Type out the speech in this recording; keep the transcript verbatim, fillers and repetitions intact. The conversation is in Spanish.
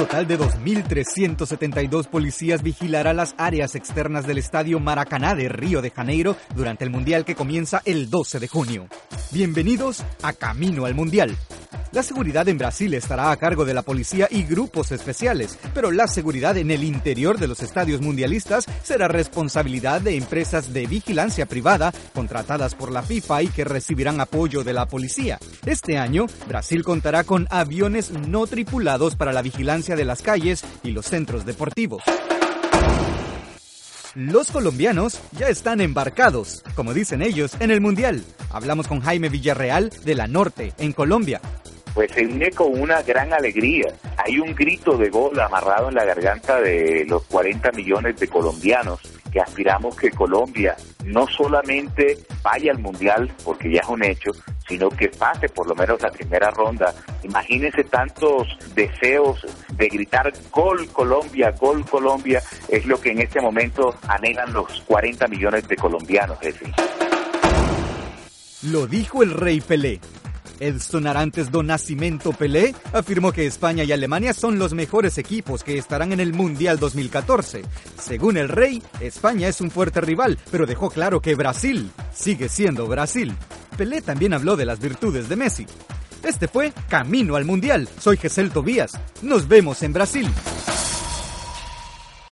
total de dos mil trescientos setenta y dos policías vigilará las áreas externas del estadio Maracaná de Río de Janeiro durante el Mundial que comienza el doce de junio. Bienvenidos a Camino al Mundial. La seguridad en Brasil estará a cargo de la policía y grupos especiales, pero la seguridad en el interior de los estadios mundialistas será responsabilidad de empresas de vigilancia privada contratadas por la FIFA y que recibirán apoyo de la policía. Este año, Brasil contará con aviones no tripulados para la vigilancia de las calles y los centros deportivos. Los colombianos ya están embarcados, como dicen ellos, en el Mundial. Hablamos con Jaime Villarreal de La Norte, en Colombia. Pues se une con una gran alegría. Hay un grito de gol amarrado en la garganta de los cuarenta millones de colombianos que aspiramos que Colombia no solamente vaya al Mundial, porque ya es un hecho, sino que pase por lo menos la primera ronda. Imagínense tantos deseos de gritar gol Colombia, gol Colombia, es lo que en este momento anhelan los cuarenta millones de colombianos, Jefe. Lo dijo el Rey Pelé. Edson Arantes do Nascimento Pelé afirmó que España y Alemania son los mejores equipos que estarán en el Mundial dos mil catorce. Según el Rey, España es un fuerte rival, pero dejó claro que Brasil sigue siendo Brasil. Pelé también habló de las virtudes de Messi. Este fue Camino al Mundial. Soy Gesell Tobías. Nos vemos en Brasil.